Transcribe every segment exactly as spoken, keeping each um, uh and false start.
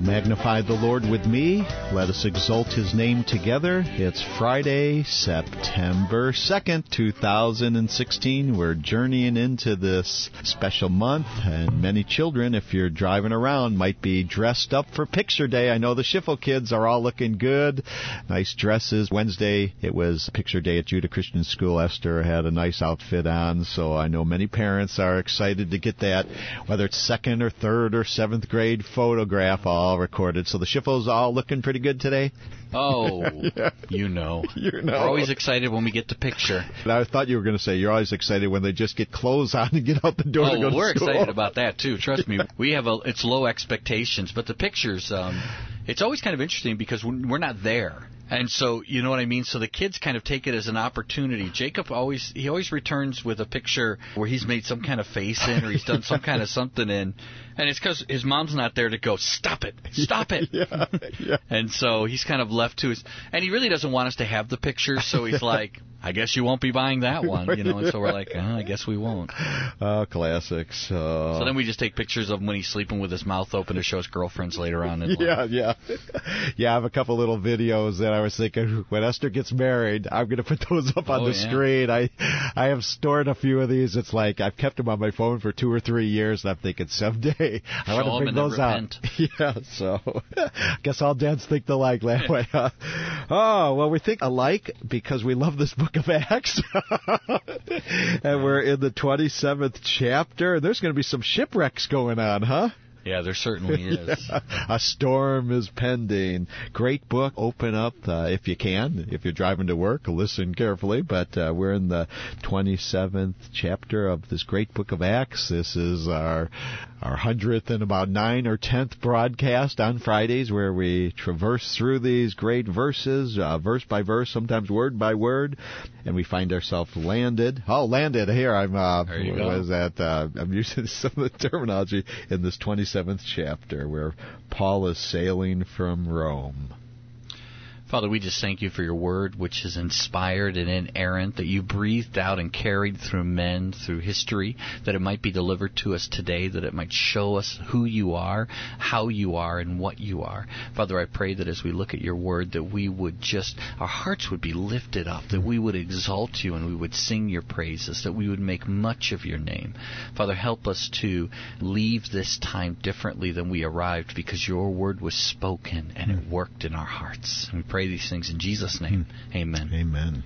Magnify the Lord with me. Let us exalt His name together. It's Friday, September second, two thousand sixteen. We're journeying into this special month, and many children, if you're driving around, might be dressed up for Picture Day. I know the Schiffel kids are all looking good. Nice dresses. Wednesday, it was Picture Day at Judah Christian School. Esther had a nice outfit on, so I know many parents are excited to get that, whether it's second or third or seventh grade photograph all recorded. So the Schiffels all looking pretty good today? Oh, yeah. you know. You know. We're always excited when we get the picture. And I thought you were going to say you're always excited when they just get clothes on and get out the door oh, to go to we're school. excited about that, too. Trust me. We have a, it's low expectations, but the pictures, um, it's always kind of interesting because we're not there. And so, you know what I mean? So the kids kind of take it as an opportunity. Jacob always, he always returns with a picture where he's made some kind of face in or he's done some kind of something in. And it's because his mom's not there to go, stop it, stop it. Yeah, yeah. And so he's kind of left to his, and he really doesn't want us to have the picture, so he's like, I guess you won't be buying that one, you know, and so we're like, oh, I guess we won't. Oh, classics. Uh, so then we just take pictures of him when he's sleeping with his mouth open to show his girlfriends later on. In yeah, life. yeah. Yeah, I have a couple little videos that I was thinking, when Esther gets married, I'm going to put those up on oh, the yeah. screen. I I have stored a few of these. It's like I've kept them on my phone for two or three years, and I'm thinking someday I Show want to bring those out. Yeah, so guess all dads think alike that way. Huh? Oh, well, we think alike because we love this book of Acts. And we're in the twenty-seventh chapter. There's going to be some shipwrecks going on, huh? Yeah, there certainly is. Yeah. A storm is pending. Great book. Open up uh, if you can. If you're driving to work, listen carefully. But uh, we're in the twenty-seventh chapter of this great book of Acts. This is our our hundredth and about nine or tenth broadcast on Fridays, where we traverse through these great verses, uh, verse by verse, sometimes word by word, and we find ourselves landed. Oh, landed here. I'm. Uh, there you what go. was that? Uh, I'm using some of the terminology in this twenty-seventh chapter where Paul is sailing from Rome. Father, we just thank you for your word, which is inspired and inerrant, that you breathed out and carried through men, through history, that it might be delivered to us today, that it might show us who you are, how you are, and what you are. Father, I pray that as we look at your word, that we would just, our hearts would be lifted up, that we would exalt you and we would sing your praises, that we would make much of your name. Father, help us to leave this time differently than we arrived, because your word was spoken and it worked in our hearts. And we pray these things in Jesus' name. Amen. Amen.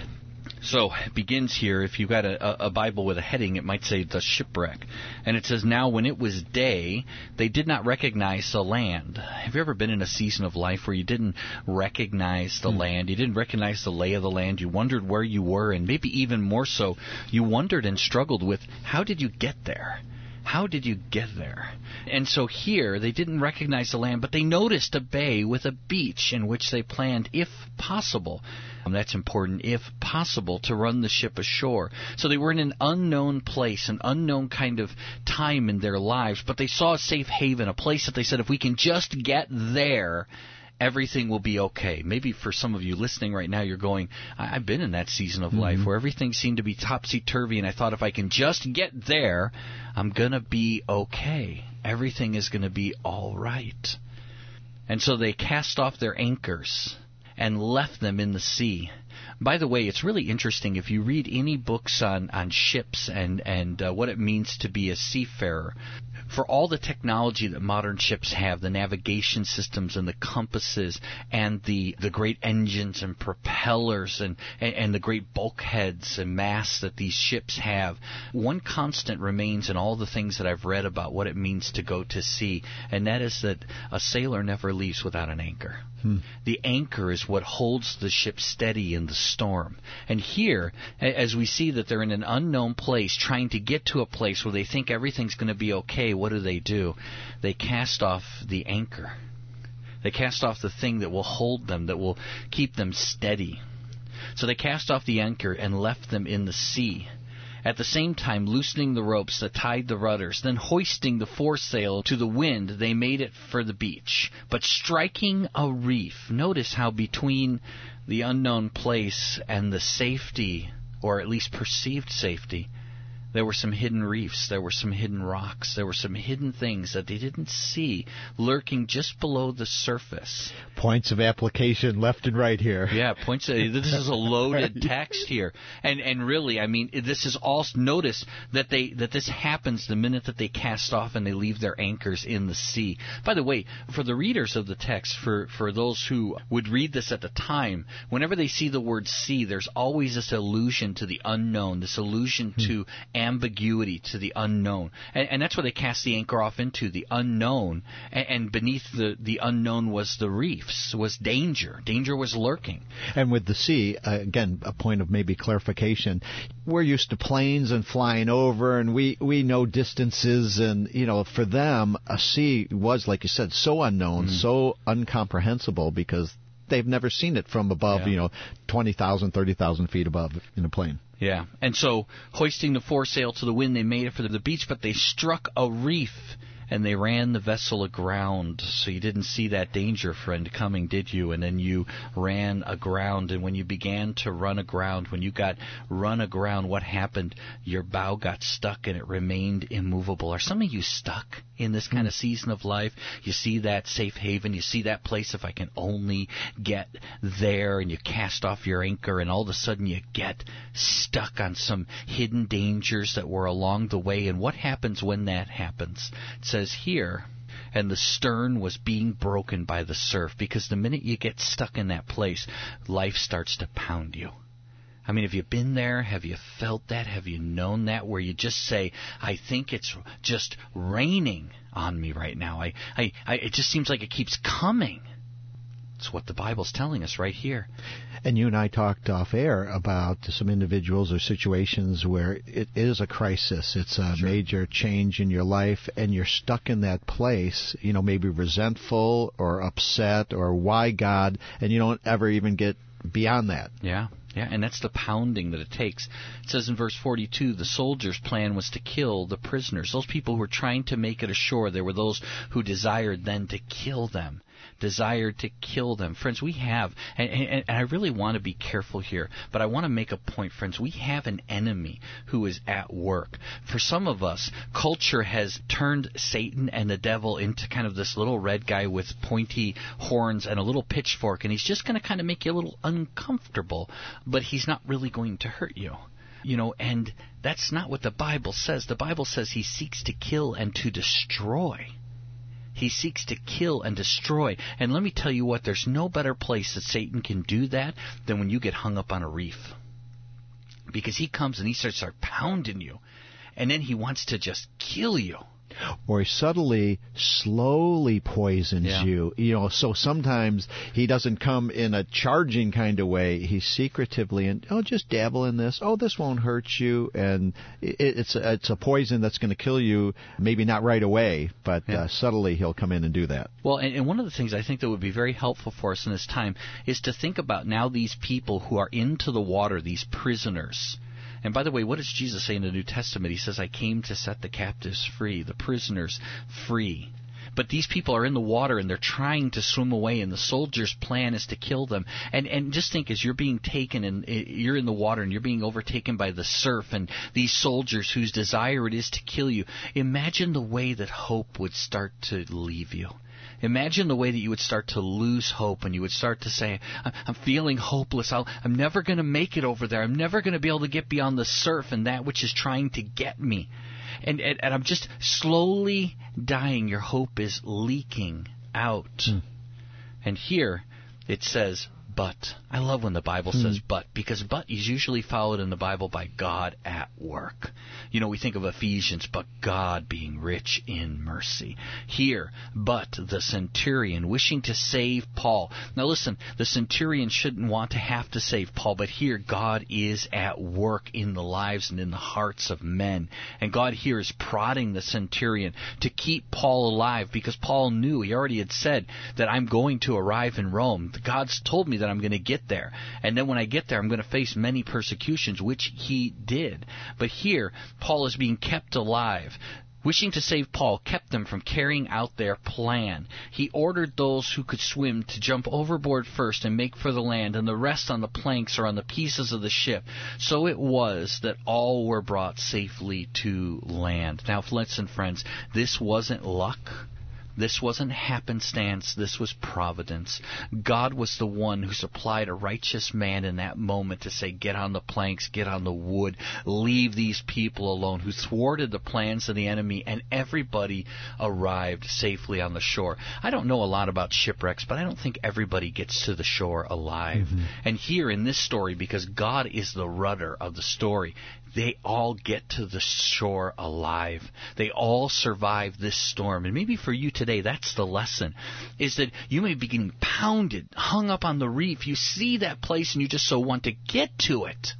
So it begins here. If you've got a, a Bible with a heading, it might say the shipwreck. And it says, now when it was day, they did not recognize the land. Have you ever been in a season of life where you didn't recognize the mm. land? You didn't recognize the lay of the land. You wondered where you were, and maybe even more so, you wondered and struggled with, how did you get there? How did you get there? And so here, they didn't recognize the land, but they noticed a bay with a beach in which they planned, if possible, and that's important, if possible, to run the ship ashore. So they were in an unknown place, an unknown kind of time in their lives, but they saw a safe haven, a place that they said, if we can just get there, everything will be okay. Maybe for some of you listening right now, you're going, I- I've been in that season of mm-hmm. life where everything seemed to be topsy-turvy, and I thought if I can just get there, I'm going to be okay. Everything is going to be all right. And so they cast off their anchors and left them in the sea. By the way, it's really interesting if you read any books on, on ships and, and uh, what it means to be a seafarer. For all the technology that modern ships have, the navigation systems and the compasses and the, the great engines and propellers and, and, and the great bulkheads and masts that these ships have, one constant remains in all the things that I've read about what it means to go to sea, and that is that a sailor never leaves without an anchor. Hmm. The anchor is what holds the ship steady in the storm. And here, as we see that they're in an unknown place, trying to get to a place where they think everything's going to be okay, what do they do? They cast off the anchor. They cast off the thing that will hold them, that will keep them steady. So they cast off the anchor and left them in the sea. At the same time, loosening the ropes that tied the rudders, then hoisting the foresail to the wind, they made it for the beach. But striking a reef, notice how between the unknown place and the safety, or at least perceived safety, There were some hidden reefs. There were some hidden rocks. There were some hidden things that they didn't see lurking just below the surface. Points of application left and right here. Yeah, points. Of, this is a loaded text here, and and really, I mean, this is all. Notice that they that this happens the minute that they cast off and they leave their anchors in the sea. By the way, for the readers of the text, for for those who would read this at the time, whenever they see the word sea, there's always this allusion to the unknown, this allusion hmm. to ambiguity, to the unknown. And, and that's where they cast the anchor off into, the unknown. And, and beneath the, the unknown was the reefs, was danger. Danger was lurking. And with the sea, uh, again, a point of maybe clarification, we're used to planes and flying over, and we, we know distances. And, you know, for them, a sea was, like you said, so unknown, mm-hmm. so incomprehensible because they've never seen it from above, yeah. you know, twenty thousand, thirty thousand feet above in a plane. Yeah, and so hoisting the foresail to the wind, they made it for the beach, but they struck a reef, and they ran the vessel aground. So you didn't see that danger, friend, coming, did you? And then you ran aground, and when you began to run aground, when you got run aground, what happened? Your bow got stuck, and it remained immovable. Are some of you stuck in this kind of season of life? You see that safe haven, you see that place, if I can only get there, and you cast off your anchor, and all of a sudden you get stuck on some hidden dangers that were along the way. And what happens when that happens? It says here, and the stern was being broken by the surf, because the minute you get stuck in that place, life starts to pound you. I mean, have you been there? Have you felt that? Have you known that? Where you just say, I think it's just raining on me right now. I, I, I, it just seems like it keeps coming. It's what the Bible's telling us right here. And you and I talked off air about some individuals or situations where it is a crisis. It's a sure. major change in your life, and you're stuck in that place, you know, maybe resentful or upset or why God, and you don't ever even get beyond that. Yeah. Yeah, and that's the pounding that it takes. It says in verse forty-two, the soldiers' plan was to kill the prisoners. Those people who were trying to make it ashore, there were those who desired then to kill them. Desired to kill them. Friends, we have, and, and, and I really want to be careful here, but I want to make a point, friends. We have an enemy who is at work. For some of us, culture has turned Satan and the devil into kind of this little red guy with pointy horns and a little pitchfork, and he's just going to kind of make you a little uncomfortable, but he's not really going to hurt you. You know, and that's not what the Bible says. The Bible says he seeks to kill and to destroy. He seeks to kill and destroy. And let me tell you what, there's no better place that Satan can do that than when you get hung up on a reef. Because he comes and he starts start pounding you. And then he wants to just kill you. Or he subtly, slowly poisons yeah. you. You know, so sometimes he doesn't come in a charging kind of way. He's secretively, and oh, just dabble in this. Oh, this won't hurt you, and it, it's a, it's a poison that's going to kill you. Maybe not right away, but yeah. uh, subtly he'll come in and do that. Well, and, and one of the things I think that would be very helpful for us in this time is to think about now these people who are into the water, these prisoners. And by the way, what does Jesus say in the New Testament? He says, I came to set the captives free, the prisoners free. But these people are in the water, and they're trying to swim away, and the soldiers' plan is to kill them. And and just think, as you're being taken, and you're in the water, and you're being overtaken by the surf, and these soldiers whose desire it is to kill you, imagine the way that hope would start to leave you. Imagine the way that you would start to lose hope, and you would start to say, I'm feeling hopeless. I'll, I'm never going to make it over there. I'm never going to be able to get beyond the surf and that which is trying to get me. And, and, and I'm just slowly dying. Your hope is leaking out. Mm. And here it says, but. I love when the Bible mm. says but, because but is usually followed in the Bible by God at work. You know, we think of Ephesians, but God being rich in mercy. Here, but the centurion wishing to save Paul. Now listen, the centurion shouldn't want to have to save Paul, but here God is at work in the lives and in the hearts of men. And God here is prodding the centurion to keep Paul alive, because Paul knew, he already had said that I'm going to arrive in Rome. God's told me that I'm going to get there. And then when I get there, I'm going to face many persecutions, which he did. But here, Paul is being kept alive. wishing to save Paul, kept them from carrying out their plan. He ordered those who could swim to jump overboard first and make for the land, and the rest on the planks or on the pieces of the ship. So it was that all were brought safely to land. Now, listen, friends, this wasn't luck. This wasn't happenstance. This was providence. God was the one who supplied a righteous man in that moment to say, get on the planks, get on the wood, leave these people alone, who thwarted the plans of the enemy, and everybody arrived safely on the shore. I don't know a lot about shipwrecks, but I don't think everybody gets to the shore alive. Mm-hmm. And here in this story, because God is the rudder of the story, they all get to the shore alive. They all survive this storm. And maybe for you today, that's the lesson, is that you may be getting pounded, hung up on the reef. You see that place and you just so want to get to it.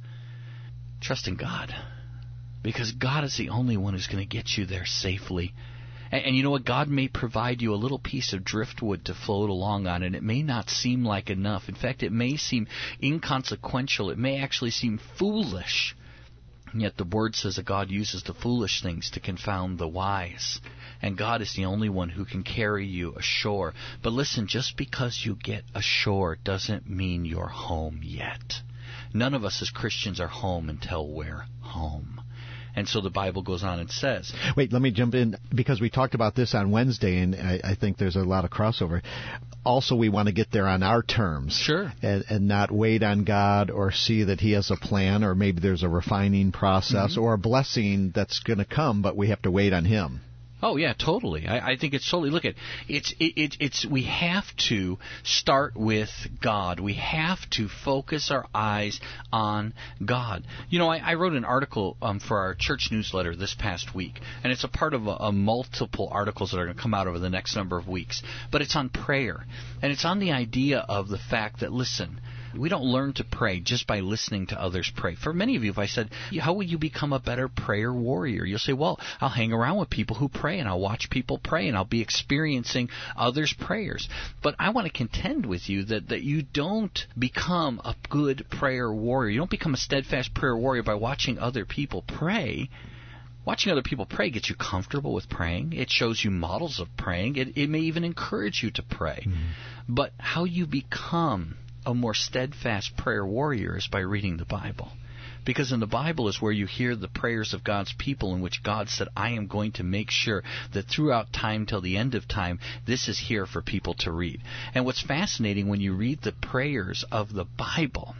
Trust in God, because God is the only one who's going to get you there safely. And, and you know what? God may provide you a little piece of driftwood to float along on, and it may not seem like enough. In fact, it may seem inconsequential. It may actually seem foolish. And yet the Word says that God uses the foolish things to confound the wise. And God is the only one who can carry you ashore. But listen, just because you get ashore doesn't mean you're home yet. None of us as Christians are home until we're home. And so the Bible goes on and says... Wait, let me jump in, because we talked about this on Wednesday, and I, I think there's a lot of crossover. Also, we want to get there on our terms. Sure. And, and not wait on God or see that He has a plan, or maybe there's a refining process mm-hmm. or a blessing that's going to come, but we have to wait on Him. Oh yeah, totally. I, I think it's totally. Look at it's it, it it's we have to start with God. We have to focus our eyes on God. You know, I, I wrote an article um, for our church newsletter this past week, and it's a part of a, a multiple articles that are going to come out over the next number of weeks. But it's on prayer, and it's on the idea of the fact that, listen, we don't learn to pray just by listening to others pray. For many of you, if I said, how will you become a better prayer warrior? You'll say, well, I'll hang around with people who pray, and I'll watch people pray, and I'll be experiencing others' prayers. But I want to contend with you that, that you don't become a good prayer warrior. You don't become a steadfast prayer warrior by watching other people pray. Watching other people pray gets you comfortable with praying. It shows you models of praying. It, it may even encourage you to pray. Mm-hmm. But how you become a more steadfast prayer warrior is by reading the Bible. Because in the Bible is where you hear the prayers of God's people, in which God said, I am going to make sure that throughout time till the end of time, this is here for people to read. And what's fascinating when you read the prayers of the Bible,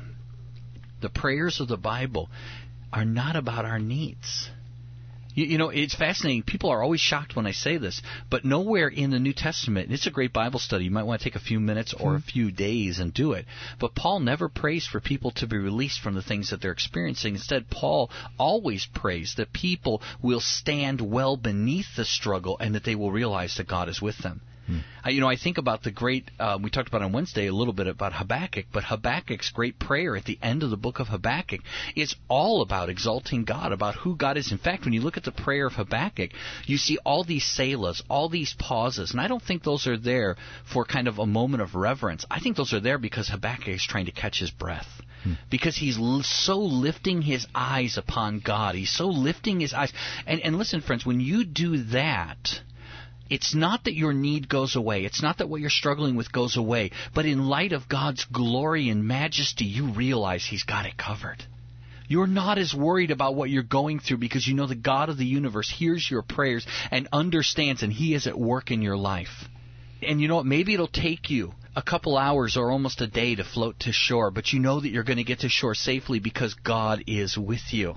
the prayers of the Bible are not about our needs. You, you know, it's fascinating. People are always shocked when I say this, but nowhere in the New Testament, and it's a great Bible study. You might want to take a few minutes or a few days and do it. But Paul never prays for people to be released from the things that they're experiencing. Instead, Paul always prays that people will stand well beneath the struggle and that they will realize that God is with them. Uh, you know, I think about the great, uh, we talked about on Wednesday a little bit about Habakkuk, but Habakkuk's great prayer at the end of the book of Habakkuk is all about exalting God, about who God is. In fact, when you look at the prayer of Habakkuk, you see all these selahs, all these pauses, and I don't think those are there for kind of a moment of reverence. I think those are there because Habakkuk is trying to catch his breath. Hmm. Because he's l- so lifting his eyes upon God. He's so lifting his eyes. And, and listen, friends, when you do that, it's not that your need goes away. It's not that what you're struggling with goes away. But in light of God's glory and majesty, you realize He's got it covered. You're not as worried about what you're going through because you know the God of the universe hears your prayers and understands, and He is at work in your life. And you know what? Maybe it'll take you a couple hours or almost a day to float to shore, but you know that you're going to get to shore safely because God is with you.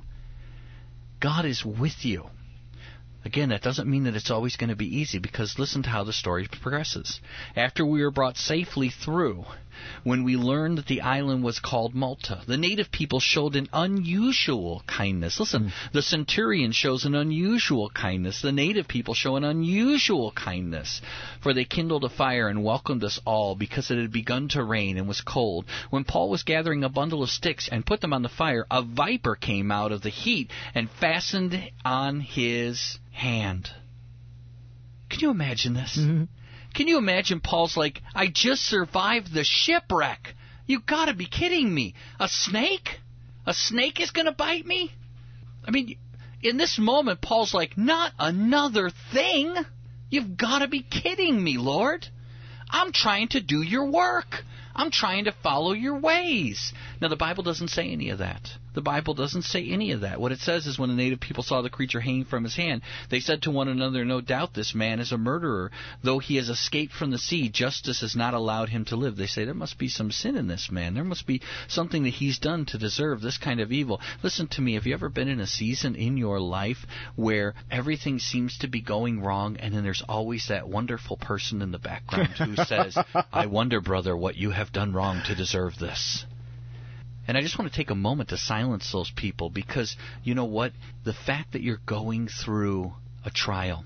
God is with you. Again, that doesn't mean that it's always going to be easy, because listen to how the story progresses. After we were brought safely through, when we learned that the island was called Malta, the native people showed an unusual kindness. Listen, mm. the centurion shows an unusual kindness. The native people show an unusual kindness. For they kindled a fire and welcomed us all, because it had begun to rain and was cold. When Paul was gathering a bundle of sticks and put them on the fire, a viper came out of the heat and fastened on his hand. Can you imagine this? Mm-hmm. Can you imagine Paul's like, I just survived the shipwreck. You got to be kidding me. A snake? A snake is going to bite me? I mean, in this moment, Paul's like, not another thing. You've got to be kidding me, Lord. I'm trying to do your work. I'm trying to follow your ways. Now, the Bible doesn't say any of that. The Bible doesn't say any of that. What it says is when the native people saw the creature hanging from his hand, they said to one another, no doubt this man is a murderer. Though he has escaped from the sea, justice has not allowed him to live. They say there must be some sin in this man. There must be something that he's done to deserve this kind of evil. Listen to me. Have you ever been in a season in your life where everything seems to be going wrong, and then there's always that wonderful person in the background who says, I wonder, brother, what you have done wrong to deserve this? And I just want to take a moment to silence those people, because you know what? The fact that you're going through a trial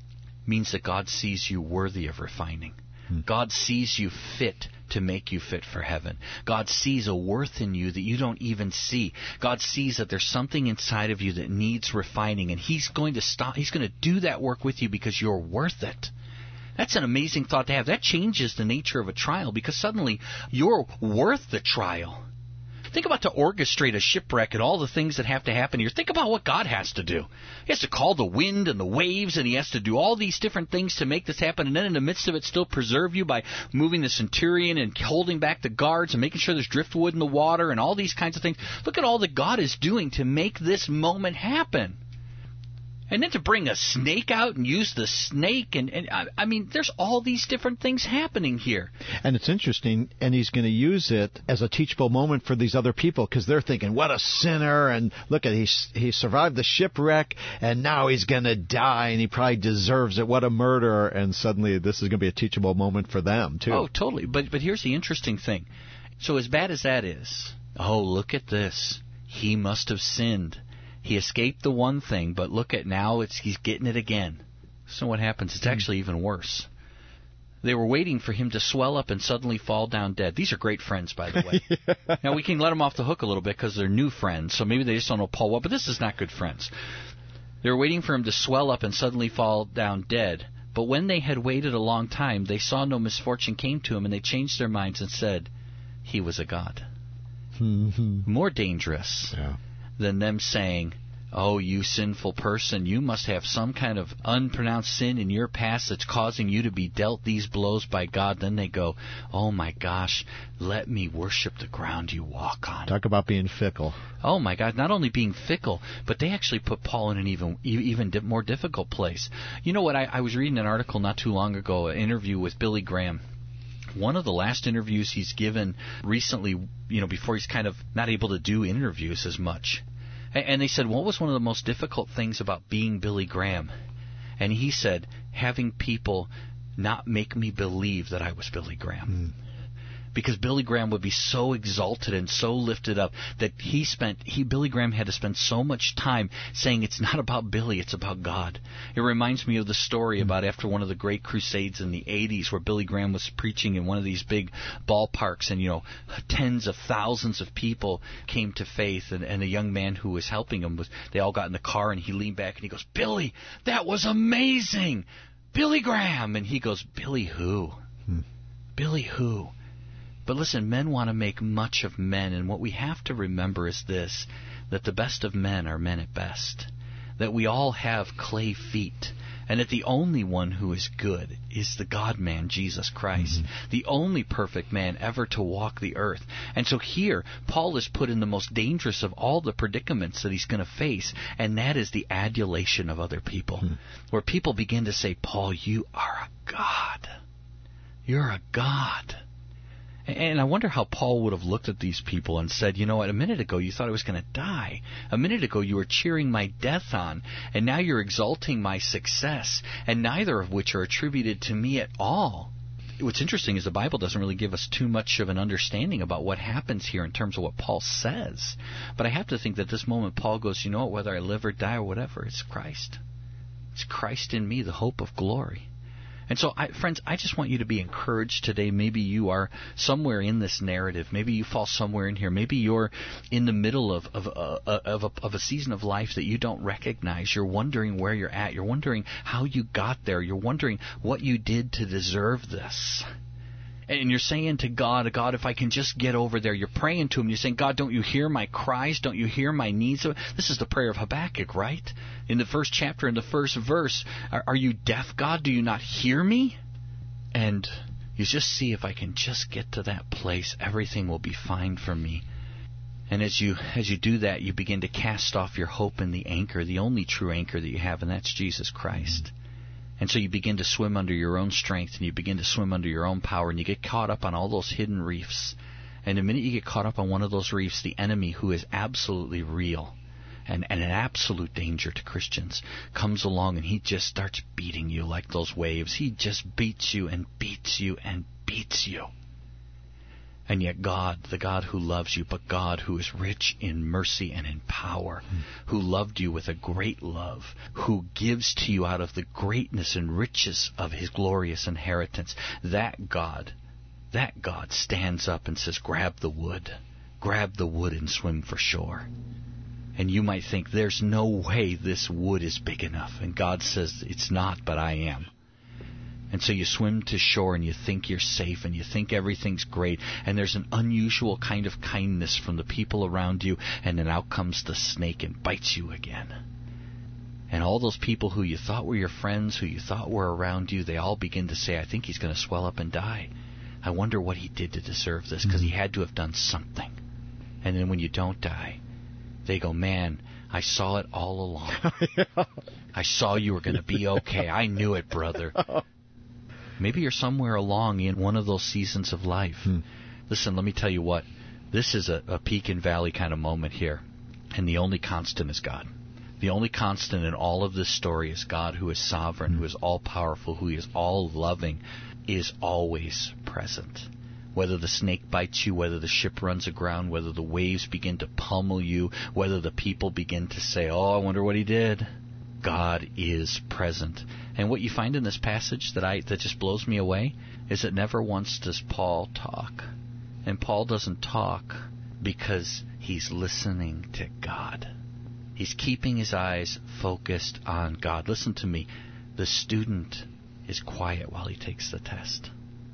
means that God sees you worthy of refining. Hmm. God sees you fit to make you fit for heaven. God sees a worth in you that you don't even see. God sees that there's something inside of you that needs refining, and He's going to stop. He's going to do that work with you because you're worth it. That's an amazing thought to have. That changes the nature of a trial, because suddenly you're worth the trial. Think about to orchestrate a shipwreck and all the things that have to happen here. Think about what God has to do. He has to call the wind and the waves, and He has to do all these different things to make this happen, and then in the midst of it still preserve you by moving the centurion and holding back the guards and making sure there's driftwood in the water and all these kinds of things. Look at all that God is doing to make this moment happen. And then to bring a snake out and use the snake, and, and I, I mean, there's all these different things happening here. And it's interesting, and He's going to use it as a teachable moment for these other people, because they're thinking, what a sinner, and look at, he, he survived the shipwreck, and now he's going to die, and he probably deserves it, what a murderer, and suddenly this is going to be a teachable moment for them, too. Oh, totally. But, but here's the interesting thing. So as bad as that is, oh, look at this. He must have sinned. He escaped the one thing, but look at now, it's he's getting it again. So what happens? It's actually even worse. They were waiting for him to swell up and suddenly fall down dead. These are great friends, by the way. Yeah. Now, we can let them off the hook a little bit because they're new friends, so maybe they just don't know Paul well, but this is not good friends. They were waiting for him to swell up and suddenly fall down dead. But when they had waited a long time, they saw no misfortune came to him, and they changed their minds and said, he was a god. More dangerous. Yeah. Than them saying, oh, you sinful person, you must have some kind of unpronounced sin in your past that's causing you to be dealt these blows by God. Then they go, oh my gosh, let me worship the ground you walk on. Talk about being fickle. Oh my God, not only being fickle, but they actually put Paul in an even even more difficult place. You know what, I, I was reading an article not too long ago, an interview with Billy Graham. One of the last interviews he's given recently, you know, before he's kind of not able to do interviews as much. And they said, what was one of the most difficult things about being Billy Graham? And he said, having people not make me believe that I was Billy Graham. Mm. Because Billy Graham would be so exalted and so lifted up that he spent, he Billy Graham had to spend so much time saying it's not about Billy, it's about God. It reminds me of the story about after one of the great crusades in the eighties where Billy Graham was preaching in one of these big ballparks, and, you know, tens of thousands of people came to faith, and, and a young man who was helping him, was, they all got in the car, and he leaned back and he goes, Billy, that was amazing! Billy Graham! And he goes, Billy who? Hmm. Billy who? But listen, men want to make much of men, and what we have to remember is this, that the best of men are men at best, that we all have clay feet, and that the only one who is good is the God-man, Jesus Christ, mm-hmm. the only perfect man ever to walk the earth. And so here, Paul is put in the most dangerous of all the predicaments that he's going to face, and that is the adulation of other people, mm-hmm. where people begin to say, Paul, you are a god. You're a god. And I wonder how Paul would have looked at these people and said, you know what, a minute ago you thought I was going to die. A minute ago you were cheering my death on, and now you're exalting my success, and neither of which are attributed to me at all. What's interesting is the Bible doesn't really give us too much of an understanding about what happens here in terms of what Paul says. But I have to think that this moment Paul goes, you know what, whether I live or die or whatever, it's Christ. It's Christ in me, the hope of glory. And so, I, friends, I just want you to be encouraged today. Maybe you are somewhere in this narrative. Maybe you fall somewhere in here. Maybe you're in the middle of of, uh, of, a, of a season of life that you don't recognize. You're wondering where you're at. You're wondering how you got there. You're wondering what you did to deserve this. And you're saying to God, God, if I can just get over there, you're praying to Him. You're saying, God, don't you hear my cries? Don't you hear my needs? This is the prayer of Habakkuk, right? In the first chapter, in the first verse, are, are you deaf, God? Do you not hear me? And you just see, if I can just get to that place, everything will be fine for me. And as you as you do that, you begin to cast off your hope in the anchor, the only true anchor that you have, and that's Jesus Christ. And so you begin to swim under your own strength, and you begin to swim under your own power, and you get caught up on all those hidden reefs. And the minute you get caught up on one of those reefs, the enemy, who is absolutely real and, and an absolute danger to Christians, comes along and he just starts beating you like those waves. He just beats you and beats you and beats you. And yet God, the God who loves you, but God who is rich in mercy and in power, mm. who loved you with a great love, who gives to you out of the greatness and riches of His glorious inheritance, that God, that God stands up and says, grab the wood, grab the wood and swim for shore. And you might think, there's no way this wood is big enough. And God says, it's not, but I am. And so you swim to shore and you think you're safe and you think everything's great, and there's an unusual kind of kindness from the people around you, and then out comes the snake and bites you again. And all those people who you thought were your friends, who you thought were around you, they all begin to say, I think he's going to swell up and die. I wonder what he did to deserve this, because he had to have done something. And then when you don't die, they go, man, I saw it all along. yeah. I saw you were going to be okay. I knew it, brother. Maybe you're somewhere along in one of those seasons of life. Hmm. Listen, let me tell you what. This is a, a peak and valley kind of moment here. And the only constant is God. The only constant in all of this story is God, who is sovereign, hmm. who is all-powerful, who is all-loving, is always present. Whether the snake bites you, whether the ship runs aground, whether the waves begin to pummel you, whether the people begin to say, oh, I wonder what he did. God is present. And what you find in this passage that I that just blows me away is that never once does Paul talk. And Paul doesn't talk because he's listening to God. He's keeping his eyes focused on God. Listen to me. The student is quiet while he takes the test.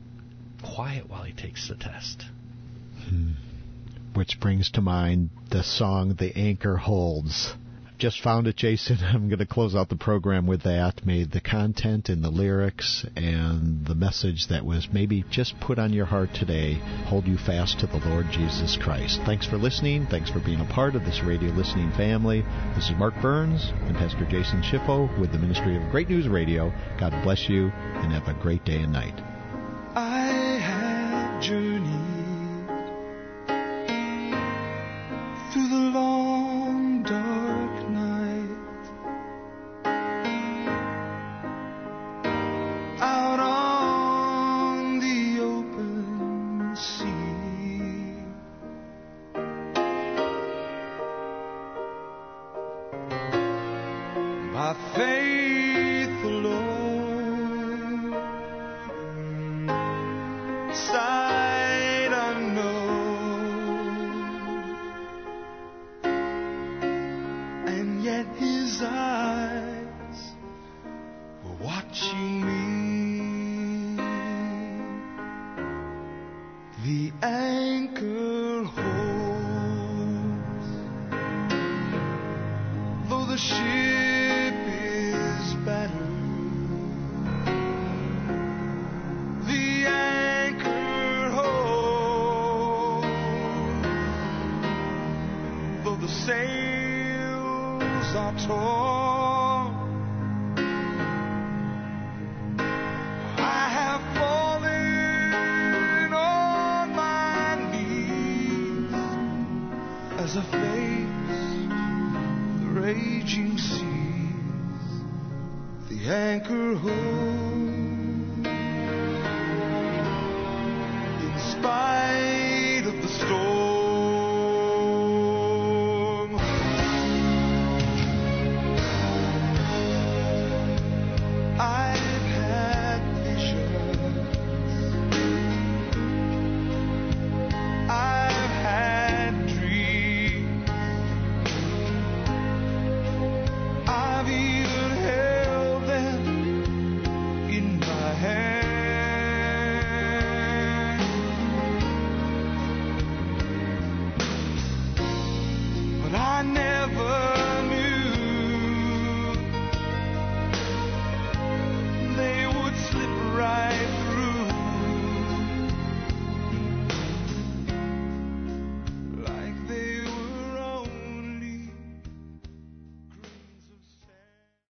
Quiet while he takes the test. Hmm. Which brings to mind the song, The Anchor Holds. Just found it, Jason. I'm going to close out the program with that. May the content and the lyrics and the message that was maybe just put on your heart today hold you fast to the Lord Jesus Christ. Thanks for listening. Thanks for being a part of this radio listening family. This is Mark Burns and Pastor Jason Schifo with the Ministry of Great News Radio. God bless you and have a great day and night. I have journeyed through the long dark night, out on the open sea. By faith alone, sight unknown, and yet His eyes were watching me. The anchor holds, though the ship is battered. The anchor holds, though the sails are torn. I have fallen on my knees as I face the raging seas. The anchor holds.